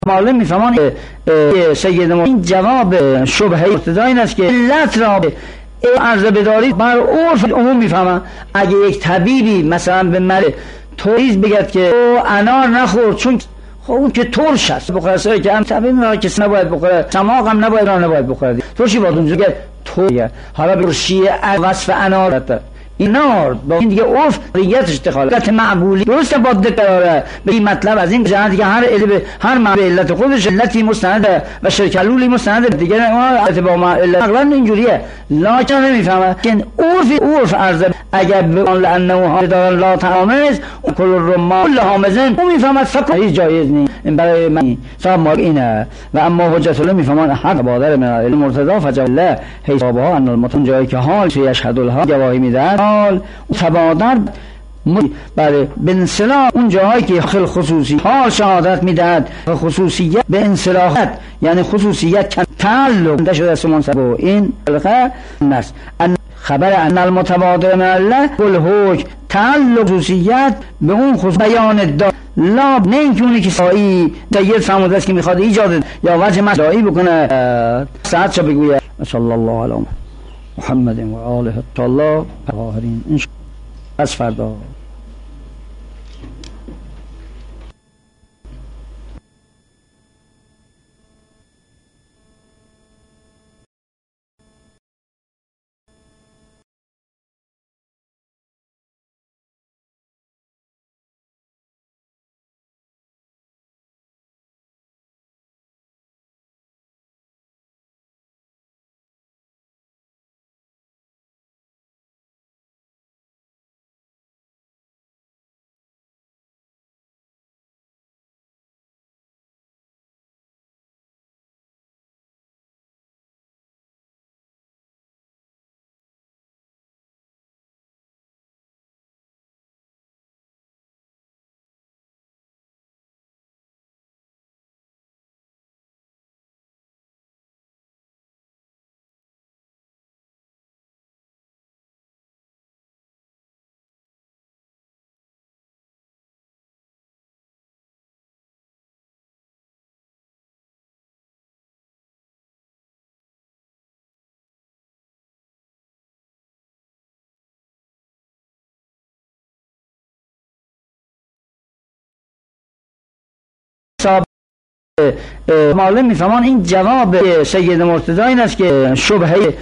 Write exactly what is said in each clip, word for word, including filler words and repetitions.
معلم میفهمان سید این جواب شبهه ابتدا این است که علت را عرض بدارید بر عرف عموم میفهمن. اگه یک طبیبی مثلا به مرد توریز بگد که انار نخور چون خب اون که ترش است بخوره سایی که هم طبیب میگه کسی نباید بخوره، سماق هم نباید راه نباید بخوره، ترشی باید اونجا که تور. حالا برشی وصف انار این نار با این دیگه عرف ریتش دخالت معقولی درسته با دقیقه به این مطلب از این جهت که هر علم هر معلوم علت خودش علتی مستند و شرکلولی مستند دیگه نه با ما علت عقلا اینجوریه لاکن نمیفهمه که عرف عرف عرض اگر به آن لانه ها دارن لا تعامز کل الرما کل حامزن اون میفهمد فقط هیچ جایز نیست این برای من صاحب ما اینه و اما حجت الله میفهمان حق بادر من المرتضی فجل الله حسابها ان المتن جایی که حال یشهد الله گواهی میدهد حال تبادر برای به انصلاح اون جاهایی که خل خصوصی حال شهادت میدهد خصوصیت به انصلاحات یعنی خصوصیت تعلق ده شده سمان سبو این الخه نست خبر ان المتبادر من الله کل حکم تعلق خصوصیت به اون خصوص بیان دار لا نه اینکه اونی که سایی سید فرموده است که میخواد ایجاد یا وجه مدعی بکنه ساعت شو بگویه صلی الله علیه محمد و آله الله طاهرین ان از فردا معلم میفهمان این جواب سید مرتضی این است که شبهه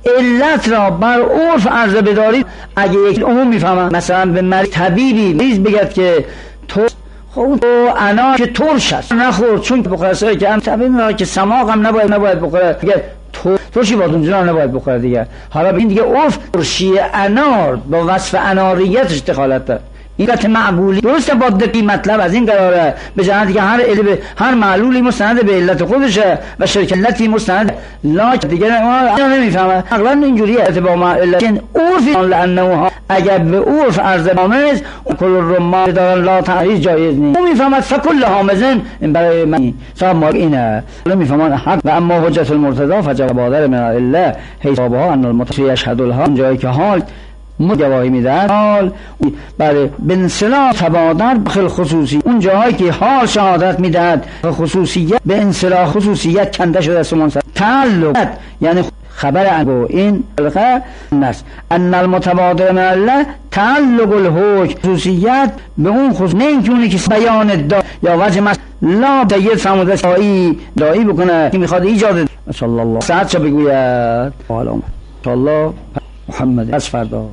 علت را بر عرف عرض بدارید. اگه یک عموم میفهمن مثلا به مرد طبیبی مریض بگد که تو خب اون انار که ترش است نخور چون بخوره سایی که هم طبیب میگه که سماق هم نباید نباید بخوره دیگه ترشی باید اونجا نباید بخوره دیگه. حالا این دیگه عرف ترشی انار با وصف اناریتش دخالت داره علت معقولی درسته با دقیق مطلب از این قراره به جهت که هر علم هر معلولی مستند به علت خودشه و شرکلتی مستند لاک دیگه نه نمیفهمه عقلا اینجوریه با ما علت عرف لانه اگر به عرف عرض حامز کل الرما دارن لا تعریض جایز نیست اون میفهمد فکل حامزن این برای من صاحب ما اینه میفهمان حق و اما حجت المرتضی فجل بادر من الله حسابها ان المتن یشهد الله جایی که حال گواهی میدهد حال برای به انصلاح تبادر بخل خصوصی اون جاهایی که حال شهادت میدهد خصوصیت به انصلاح خصوصیت کنده شده سمان تعلق یعنی خبر انگو این الخه نست ان المتبادر من الله تعلق الحکم خصوصیت به اون خصوص نه اینکه اونی که بیان دار یا وجه مس لا سید فرموده است دایی دایی بکنه که میخواد ایجاد صلی الله ساعت شو بگوید صلی الله محمد از فردا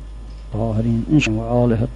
طاهرین ان و آله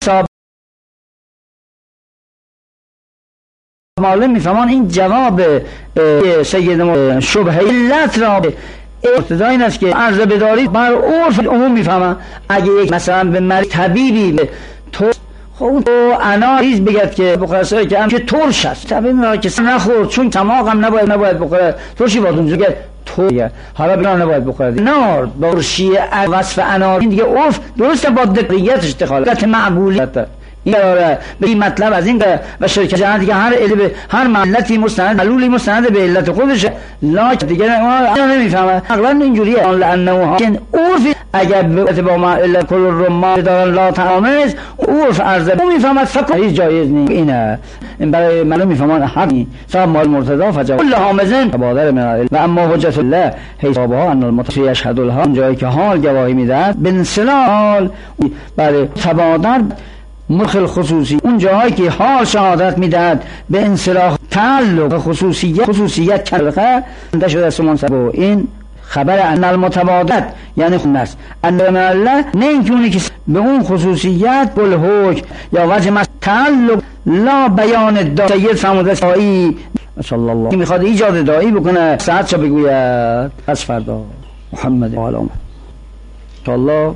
معلم میفهمان این جواب سید شبهه علت را ارتضا این است که عرض بدارید بر عرف عموم میفهمن. اگه یک مثلا به مریض طبیبی تو خب تو انا ریز بگد که بخوره که هم که ترش است طبیب میگه که نخور چون تماق هم نباید نباید بخوره ترشی باید اونجا که تو حالا بنا نباید بخوره نار برشی وصف انار این دیگه عرف درسته با دقیقیتش دخالت معقولیت این قراره به این مطلب از این و شرکت جهان دیگه هر علم هر ملتی مستند علولی مستند به علت خودش لاک دیگه ما نمیفهمه عقلا اینجوریه آن لانه که عرف اگر به با ما علت کل رما دارن لا تامز عرف عرض میفهمد فکر هیچ جایز نیست اینه این برای معلوم میفهمان حقی صاحب مال مرتضی فجا كل حامزن تبادر من و اما حجت الله حسابها ان المتشی یشهد الها جایی که حال گواهی میدهد بنسلال برای تبادر مخل خصوصی اون جایی که حال شهادت میدهد به انصلاح تعلق خصوصیت خصوصیت کلخه انده شده سمان سبو این خبر ان المتبادت یعنی خون است ان من الله نه اینکه که به اون خصوصیت بل حکم یا وجه مست تعلق لا بیان دا سید فرموده دایی صلی الله که میخواد ایجاد دایی بکنه ساعت چه بگوید از فردا محمد و آل الله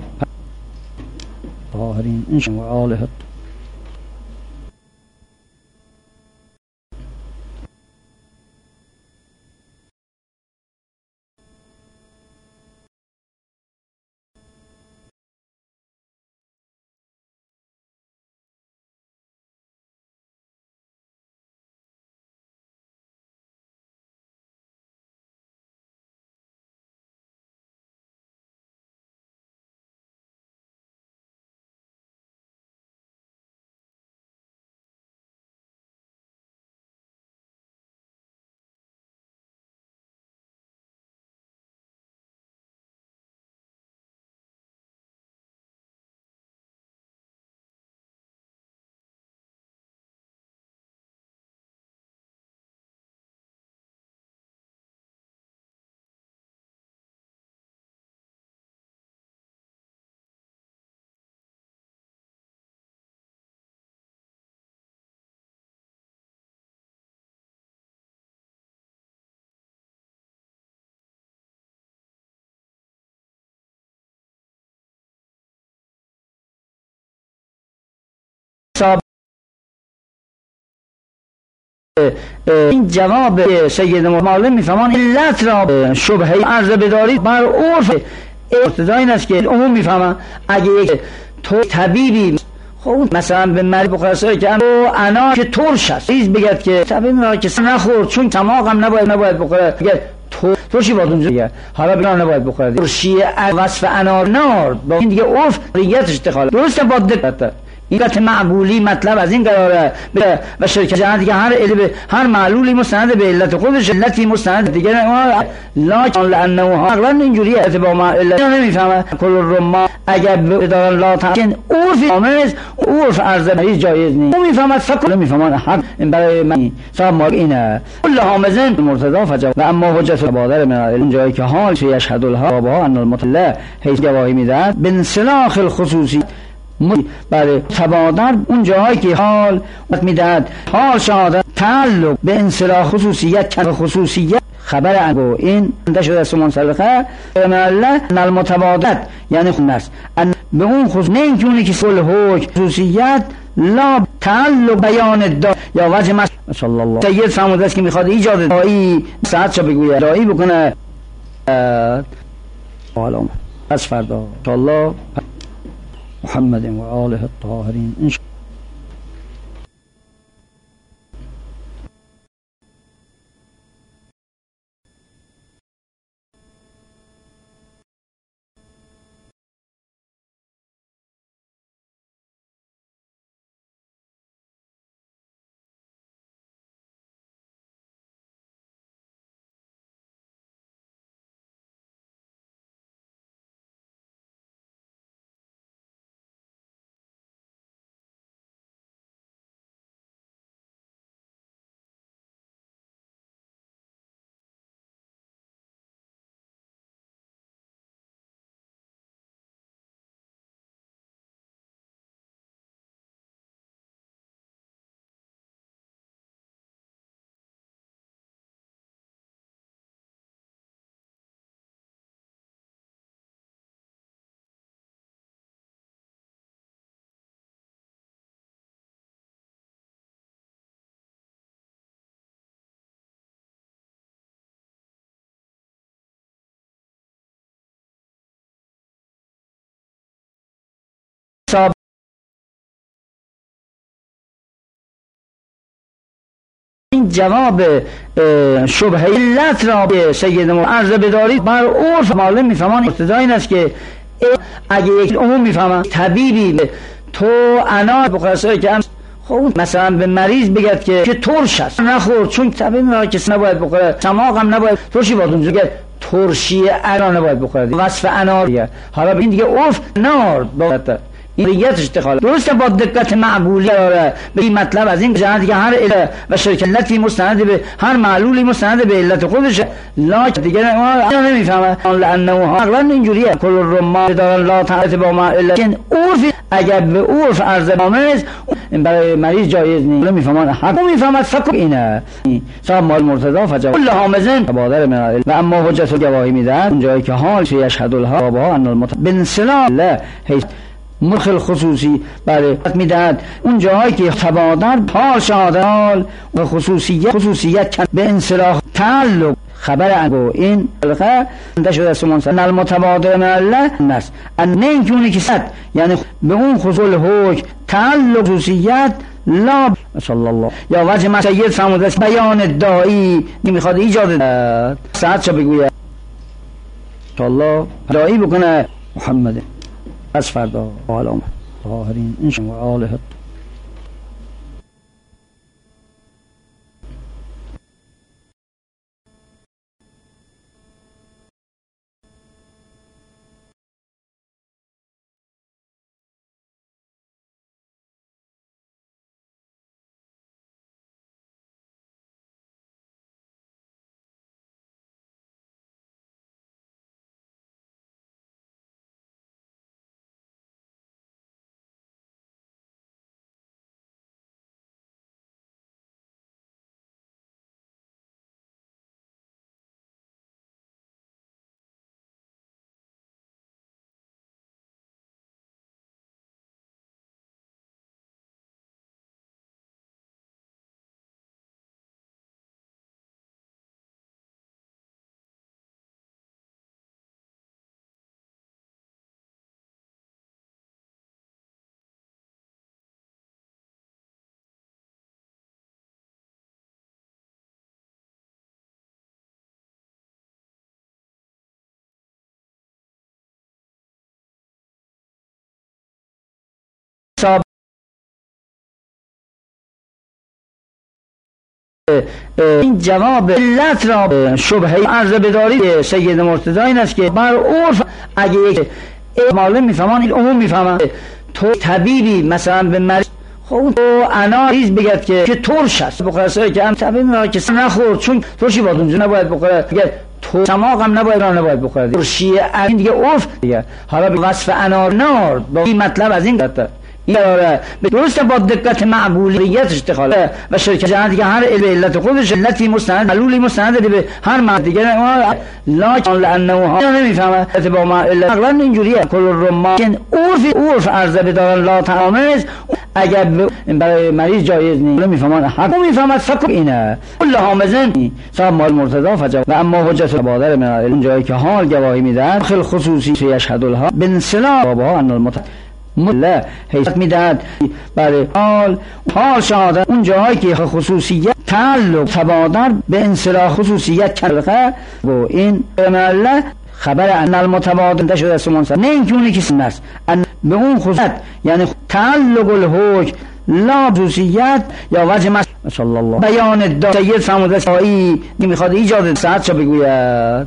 طاهرین انشاء و آله این جواب سید معلم میفهمان علت را شبهه عرض بدارید بر عرف ارتضا این است که عموم میفهمن. اگه یک تو طبیبی خب مثلا به مریض بخوره که انا که ترش است ریز بگد که طبیب میگه که نخور چون تماق هم نباید نباید بخوره بگه تو ترشی باید اونجا دیگه حالا بنا نباید بخوره ترشی وصف انار نار با این دیگه عرف ریتش دخالت درسته با دقت این علت معقولی مطلب از این قراره و شرکت جهان دیگه هر علم هر معلولی مستند به علت خودش علتی مستند دیگه لاکن لانه عقلا اینجوریه با ما علت نمیفهمه کل رما اگر دارن لا تمکن عرف آمز عرف عرض هیچ جایز نیست اون میفهمد فکر نمیفهمان حق این برای من صاحب ما اینه کل حامزن مرتضی فجا و اما حجت بادر من اون جایی که حال یشهد الها با ان المطلع حیث گواهی میدهد بنسلاخ الخصوصی برای تبادر اون جایی که حال میدهد حال شهادت تعلق به انصلاح خصوصیت کل خصوصیت خبر انگو این انده شده سمان سلخه من الله المتبادت یعنی خون است به اون خصوص نه اینکه اونی که کل حکم خصوصیت لا تعلق بیان دا یا وجه مست صلی الله سید فرموده است که میخواد ایجاد دایی ساعت چه بگوید دایی بکنه از فردا الله محمد و آله الطاهرین. این جواب شبهه علت را به سید ما عرض بدارید. بر عرف معلم میفهمان ابتدا این است که اگه یک عموم میفهمن طبیبی تو انا بخواسته که هم خب مثلا به مریض بگد که که ترش است نخور، چون طبیب را کسی نباید بخوره، سماق هم نباید ترشی بادون بگه ترشی انا نباید بخوره، وصف انار دیگه. حالا این دیگه عرف نار باید این ریتش دخاله درسته با دقت معقولی داره به این مطلب از این جهت که هر علت و شرکتی مستند به هر معلولی مستند به علت خودشه، لاک دیگه ما نمیفهمه لانه عقلا اینجوریه کل الرما دارن لا تعرف با ما علت. عرف اگر به عرف عرض آمد برای مریض جایز نیست. نمیفهمن حق میفهمد فکر اینه صاحب مال مرتضی فجا کل حامزن بادر من و اما حجت گواهی میدن اون جایی که حال یشهد الها با ان المت بنسلام لا مخل خصوصی برای میدهد اون جایی که تبادر پار شهادال و خصوصیت خصوصیت به انصلاح تعلق خبر انگو این الخه انده شده سمان سن المتبادر من الله نست ان اینکه اونی که صد یعنی به اون خصول حکم تعلق خصوصیت لا صلی الله یا وجه ما سید فرموده بیان دایی نمیخواد ایجاد ساعت چه بگوید الله دایی بکنه محمد از فردا عالم ظاهرین انشاء و آله این جواب علت را شبهه عرض بدارید سید مرتضی این است که بر عرف اگه یک معلم میفهمان این عموم میفهمن تو طبیبی مثلا به مریض خب تو انا ریز بگد که که ترش است بخواسته که هم طبیب را کسی نخور، چون ترشی بادون نباید بخوره بگه تو سماق هم نباید را نباید بخوره ترشی این دیگه عرف دیگه. حالا به وصف انار نار با این مطلب از این داره داره درسته با دقت معقولی ریتش دخاله و شرکت جهت که هر علت خودش علتی مستند معلولی مستند به هر معلوم دیگه لاکن لانه نمیفهمه با ما علت عقلا اینجوریه کل الرما عرف عرف عرضه بدارن لا تعامز اگر برای مریض جایز نیست. نمیفهمن حق میفهمد فکر اینه کل حامزن صاحب مال مرتضی فجا و اما حجت بادر من اون جایی که حال گواهی میدن خل خصوصی یشهد الها بنسلا با ان المت مله حیثیت میدهد برای حال حال شهادت اون جایی که خصوصیت تعلق تبادر به انصلاح خصوصیت کرده و این مله خبر ان المتبادر شده سمان سن نه اینکه اونی که سن است به اون خصوصیت یعنی تعلق الحکم لا خصوصیت یا وجه مس صلی الله بیان دا سید فرموده سایی نمیخواد ایجاد ساعت چه بگوید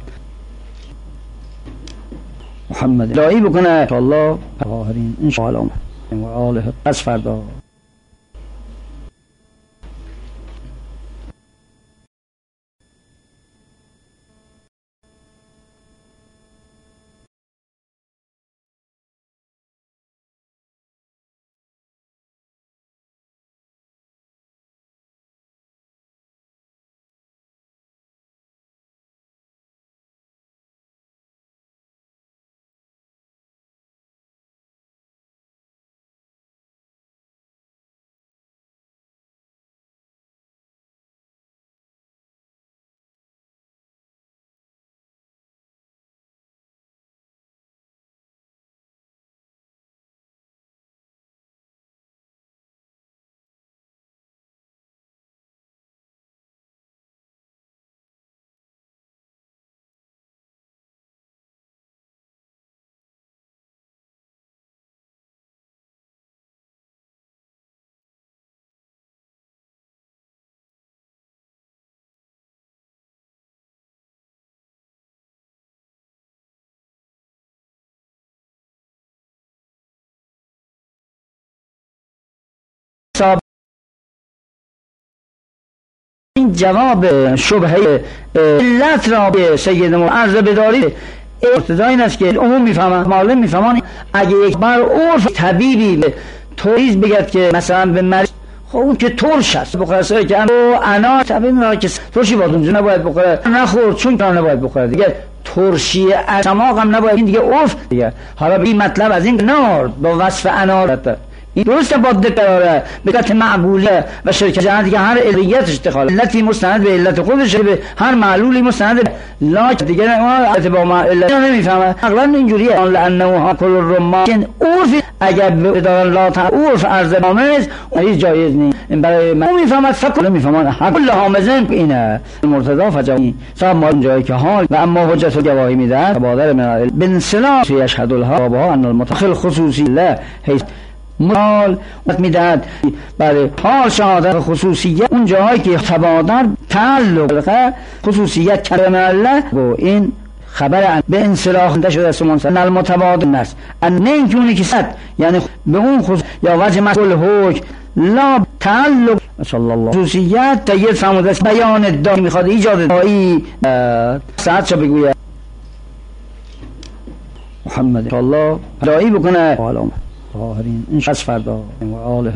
محمد دایی بکنه الله ظاهرین انشاء الله و آله از فردا این جواب شبهه علت را به سید ما عرض بدارید. ارتضا این است که عموم میفهمن، معلم میفهمن. اگه یک بار عرف طبیبی توریز بگد که مثلا به مریض خب اون که ترش است بخوره سایی که انا طبیب میگه که ترشی باید اونجا نباید بخوره، نخور چون که نباید بخوره دیگه، ترشی سماق هم نباید، این دیگه عرف دیگه. حالا به این مطلب از این نار با وصف انار این درسته با دقراره بگت معقوله و شرکت جهان دیگه هر علیتش دخال علتی مستند به علت خودش، به هر معلولی مستند لا دیگه ما با ما علت نمیفهمه عقلا اینجوریه. لانه ها کل الرما عرف اگر بدارن لا تا عرف عرض مامز این جایز نیست. این برای من میفهمد فکر نمیفهمن کل حامزن اینه مرتضی فجایی صاحب ما جایی که حال و اما حجت و گواهی میدن بادر من بن سلا یشهد الها ان المتخل خصوصی لا مال میدهد برای حال شهادت خصوصیت اون جاهایی که تبادر تعلق خصوصیت کلمه الله و این خبر به انصلاح ده شده است منصر نل متبادل است ان نه اینکه اونی که صد یعنی به اون خصوص یا وجه مسئول حکم لا تعلق صلی الله خصوصیت تغییر فرموده است بیان دایی میخواد ایجاد دایی ساعت شو بگوید محمد الله دایی بکنه حالا ظاهرین این شخص فردا و آله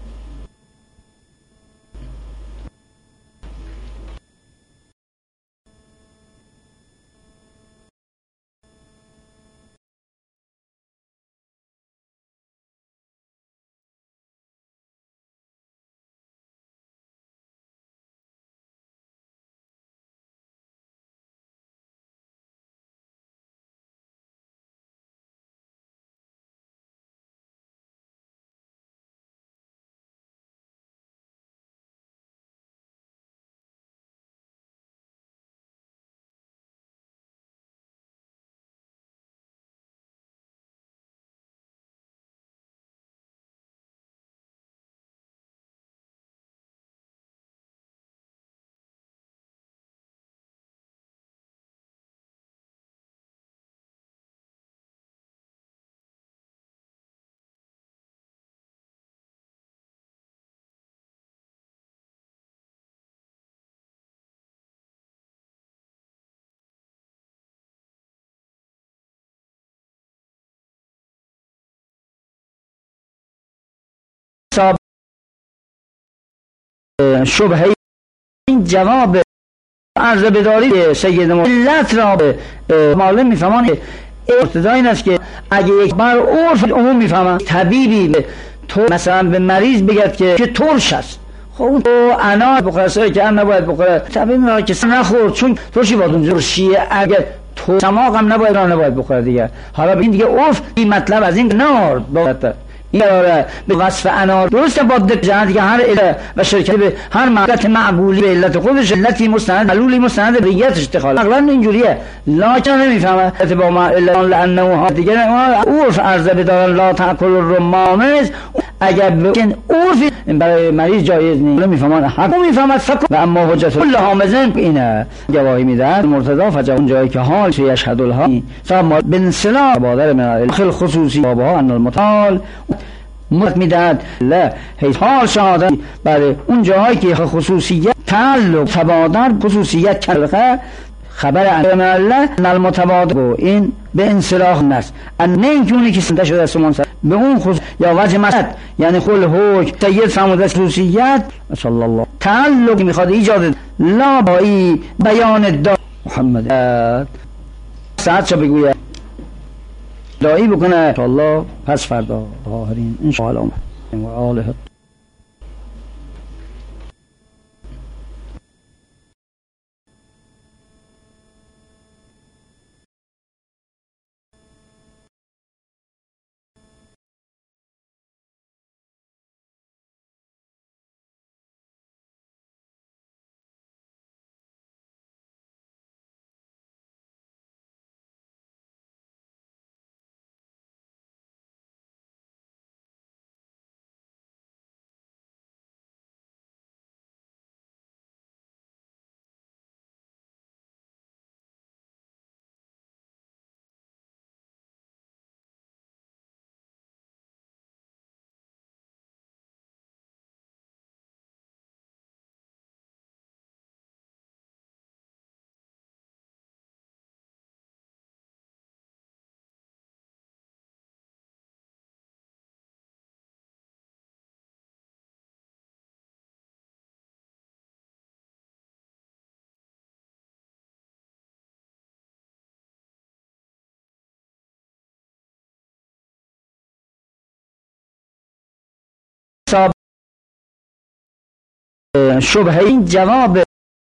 شبهه این جواب عرض بداری سید ما علت را به معلم میفهمان. ارتضا این است که اگه یک بار عرف عموم میفهمن طبیبی به تو مثلا به مریض بگد که که ترش است خب اون انا بخوره سایی که هم نباید بخوره طبیب میگه که نخور چون ترشی باید اونجا ترشیه اگر تو سماق هم نباید نباید بخوره دیگه. حالا به این دیگه عرف این مطلب از این نار با این قراره به وصف انار درسته با جهان دیگه هر علت و شرکت به هر معلت معقولی به علت خودش علتی مستند معلولی مستند ریتش دخال عقلا اینجوریه لاکن نمیفهمه با ما لانه ها دیگه عرف عرض بدارن لا تاکل الرمامز اگر بکن عرف برای مریض جایز نیست نمیفهمن حق میفهمد فکر و اما حجت کل حامزن اینه گواهی میدن مرتضی فجا اون جایی که حال یشهد الها صاحب بن سلا بادر من خل خصوصی بابا ان المتعال مت میدهد لا حال شهادت برای اون جاهایی که خصوصیت تعلق تبادر خصوصیت کلمه خبر ان الله نل متبادل و این به انصلاح است ان نه اینکه اونی که سنده شده است منصر به اون خصوص یا وجه مسد یعنی خل حکم تغییر فرموده خصوصیت صلی الله تعلق میخواد ایجاد لا بایی بیان دا محمد ساعت شو بگوید دایی بکنه الله پس فردا ظاهرین ان شاء الله و آله صاحب شبهه این جواب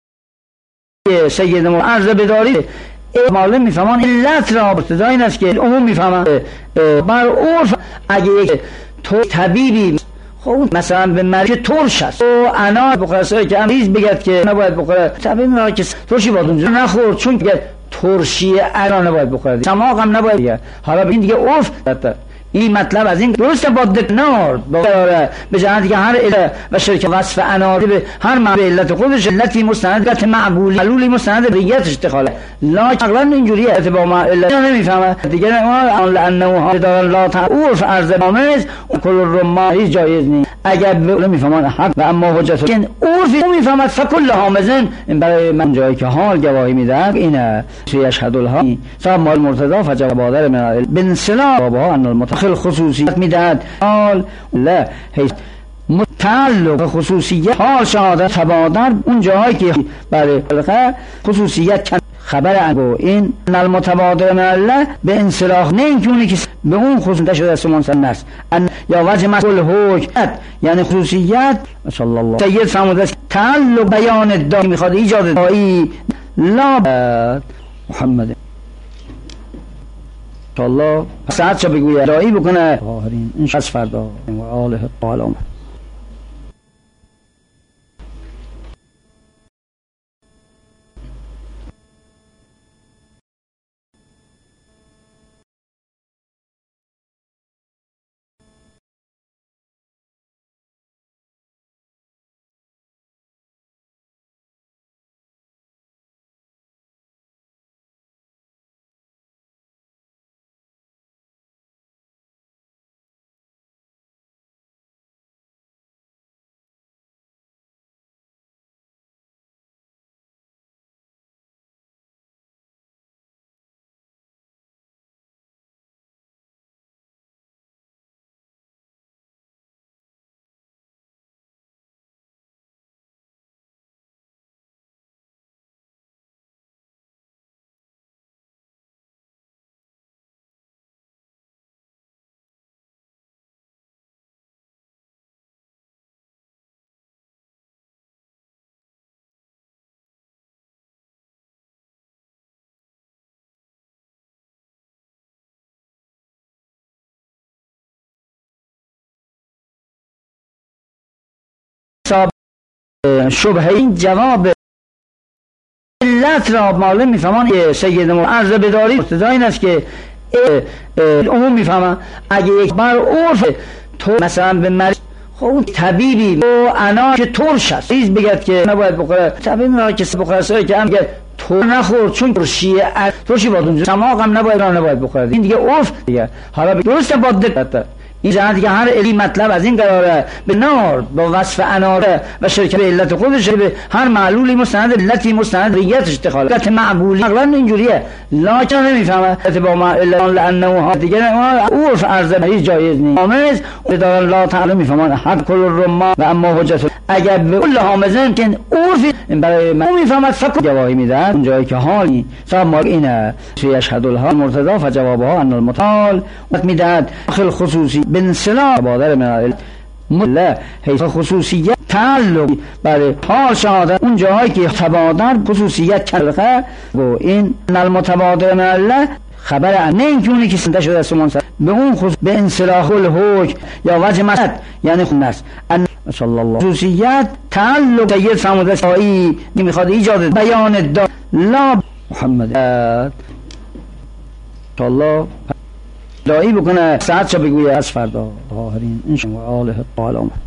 سید ما عرض بدارید معلم میفهمان علت را ابتدا این است که عموم میفهمن بر عرف اگه یک تو طبیبی خب مثلا به مریض ترش است و انا بخوره که امریز بگد که نباید بخوره طبیب را که ترشی باید اونجا نخور چون که ترشی انا نباید بخوره چماق هم نباید بگه حالا این دیگه عرف این مطلب از این درسته با دکنار به جهت که هر عله و شرک وصف انار به هر معبه علت خودش علتی مستند علت معبولی معلولی مستند ریت اشتخاله لاکن اقلا اینجوریه اتباع ما علت نمیفهمه دیگه لانه ها دارن لا تعرف عرض آمز کل رما هیچ جایز نیست اگر نمیفهمان حق و اما حجت که عرفی میفهمد فکل حامزن این برای من جایی که حال گواهی میدهد اینه یشهد الها صاحب مال مرتضی فجواب بادر من بن سلا بابا ان المتخ خصوصیت میدهد حال لا متعلق خصوصیت حال شهادت تبادر اون جایی که برای خصوصیت خبر عنگو این المتبادر من الله به انصلاح نه اینکه که به اون خصوصیت شده است منصن است یا وجه مسئول حکم یعنی خصوصیت صلی الله سید فرموده است تعلق بیان دایی میخواد ایجاد دایی لا محمد الله ساعت شو بگوید دایی بکنه آخرین این شخص فردا و آله الطالم شبهه این جواب علت را معلم میفهمان سید ما عرض بدارید ابتدا این است که عموم میفهمن اگه یک بر عرف تو مثلا به مریض خب طبیبی و انا که ترش است ریز بگد که نباید بخوره طبیب را که بخوره سایی که هم بگد تو نخور چون ترشیه ترشی باید اونجا چماق هم نباید را نباید بخوره این دیگه عرف دیگه حالا درسته با دقت این جهت که هر علی مطلب از این قراره به نار با وصف اناره و شرکت علت خودش به هر معلولی مستند علتی مستند ریت اشتخاله علت معبولی اقلا اینجوریه لاکن نمیفهمه اتباع ما لانه ها دیگه عرف عرض هیچ جایز نیست آمز دارن لا تعالی میفهمان حق کل رما و اما حجت اگر به کل حامزن که عرفی برای من میفهمد فکر گواهی میدهد اون جایی که حالی صاحب ما اینه یشهد الها مرتضی فجوابها ان المتعال میدهد خل خصوصی بن سلا بادر من الله حیث خصوصیت تعلق برای حال شهادت اون جایی که تبادر خصوصیت کرده و این المتبادر من الله خبر نه اینکه اونی که سنده شده است منصر به اون خصوص به انصلاح الحکم یا وجه مسد یعنی خون است صلی الله خصوصیت تعلق سید فرموده است ای میخواد ایجاد بیان دا لا محمد صلی الله دایی بکنه ساعت شو بگوید از فردا آخرین این شما آله الطالم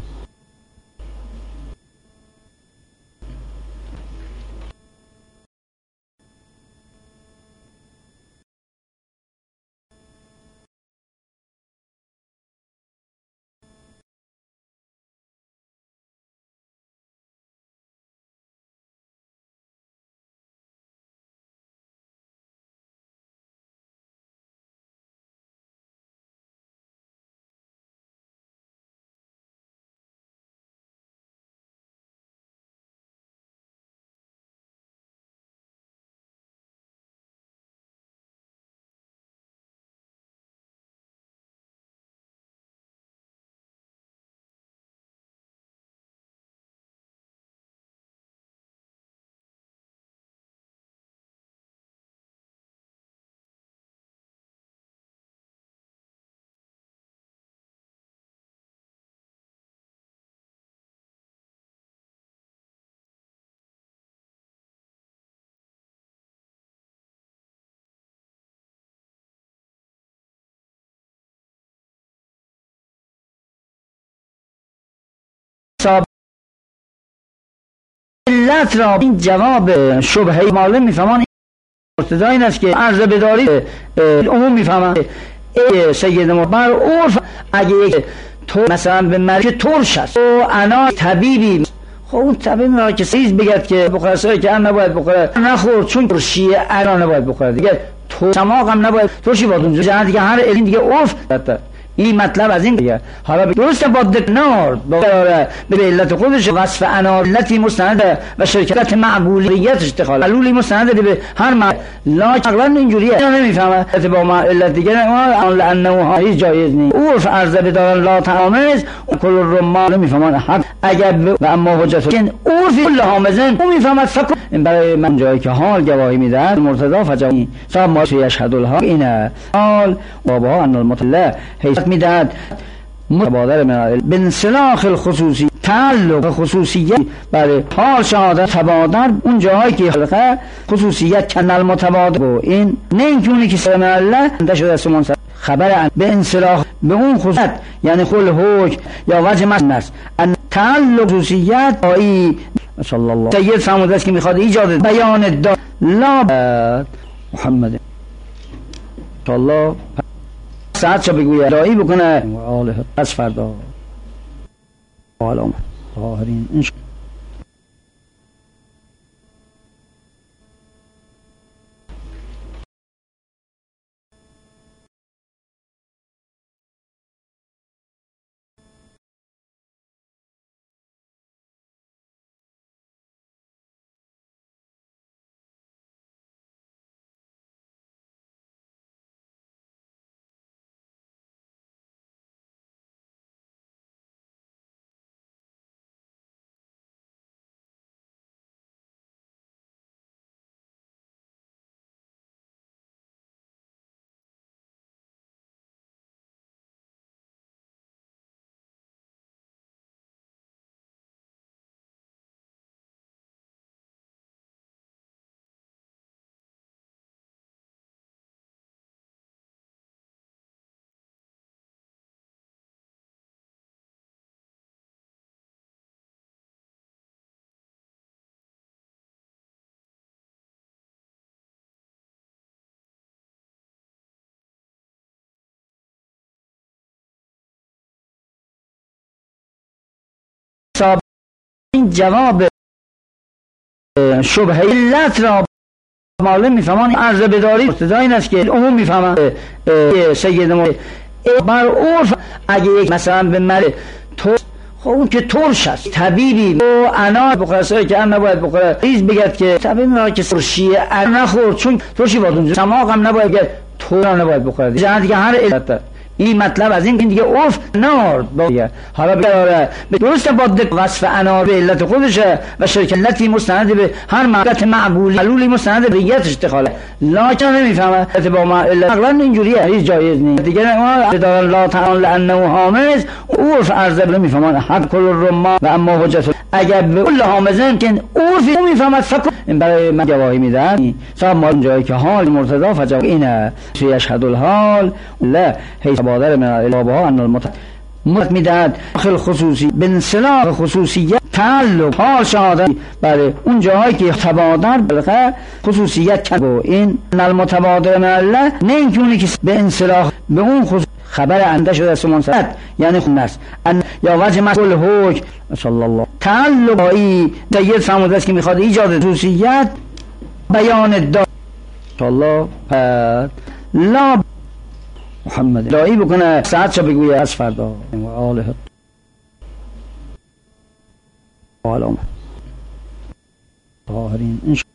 علت را این جواب شبهه معلم میفهمان مرتضی این است که عرض بداری عموم میفهمن سید بر عرف اگه یک تو مثلا به مرگ ترش است و انا طبیبی خب اون طبیب را که سیز بگد که بخوره سایی که هم نباید بخوره نخور چون ترشیه انا نباید بخوره دیگه تو سماق هم نباید ترشی باید اونجا جهان دیگه هر علم دیگه عرف این مطلب از این دیگه حالا درسته با دکنار با قراره به علت خودش وصف انالتی مستنده و شرکت معقولیتش دخال علولی مستنده به هر ما لا اقلا اینجوریه نمیفهمه با ما علت دیگه ما لانه ها هیچ جایز نیست عرف عرضه بدارن لا تعامز کل رما نمیفهمن حق اگر و اما حجت که عرف کل حامزن اون میفهمد فکر این برای من جایی که حال گواهی میدن مرتضی فجایی صاحب ما یشهد الحق اینه حال بابا ان المطلع میداد متبادر من بانسلاخ الخصوصی تعلق خصوصیت برای حال شهادت تبادر اون جاهایی که خلقه خصوصیت کنال متبادر و این نه اینکه که سلام الله انده شده سمان خبر به انسلاخ به اون خصوصیت یعنی خل حکم یا وجه متن است ان تعلق خصوصیت آیی صلی الله سید فرموده است که میخواد ایجاد بیان داد لا محمد صلی الله ساعت شو بگوید دایی بکنه و آله از فردا آلام آهرین این جواب شبهه علت را معلم میفهمان عرض بداری مرتضی این است که عموم میفهمن سید بر عرف اگه یک مثلا به مرگ تو خب اون که ترش است طبیبی و انا بخوره سایی که هم نباید بخوره ریز بگد که طبیب را که ترشیه انا نخور چون ترشی باید اونجا سماق هم نباید بگد تو نباید بخوره جهان دیگه هر علت این مطلب از این دیگه عرف نار دیگه حالا برای درسته با دک وصف انار به علت خودشه و شرکتی مستند به هر معلت معقولی علولی مستند به ریتش دخاله لاکن نمیفهمه با ما علت اقلا اینجوریه هیچ جایز نیست دیگه ما دارن لا تعال لانه حامز عرف عرضه نمیفهمه حق کل رما و اما حجت اگر به کل حامزن که عرف میفهمد فکر این برای من گواهی میدن صاحب ما جایی که حال مرتضی فجا اینه یشهد الحال لا بادر من الابها ان المت میداد داخل خصوصی بانسلاخ خصوصیت تعلق حال شهادت برای اون جاهایی که تبادر بلخه خصوصیت کن و این المتبادر من الله نه اینکه که به انسلاخ به اون خصوص خبر انده شده سمان سد یعنی خون است ان یا وجه مسئول حکم صلی الله تعلق ای سید فرموده است که میخواد ایجاد خصوصیت بیان داد صلی الله لا محمد دایی بکنه ساعت شو بگوید از فردا و آله آلام آهرین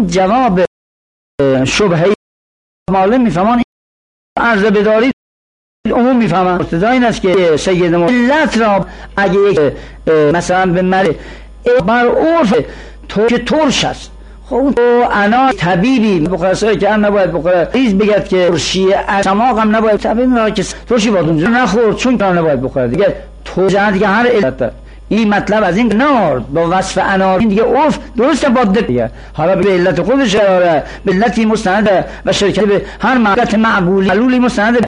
این جواب شبهه معلم میفهمان عرض بدارید عموم میفهمن. مرتضی این است که سید ملت را اگه یک مثلا به مر بر عرف تو که ترش است، خب تو انا طبیبی بخوره سایی که هم نباید بخوره ریز بگد که ترشی سماق هم نباید طبیب را که ترشی بادون نخور چون که نباید بخوره دیگه تو جهت دیگه هر علت این مطلب از این نار با وصف انار این دیگه عرف درسته باده دیگه حالا به علت خودش داره به علتی مستند و شرکت به هر مدت معقولی معلولی مستند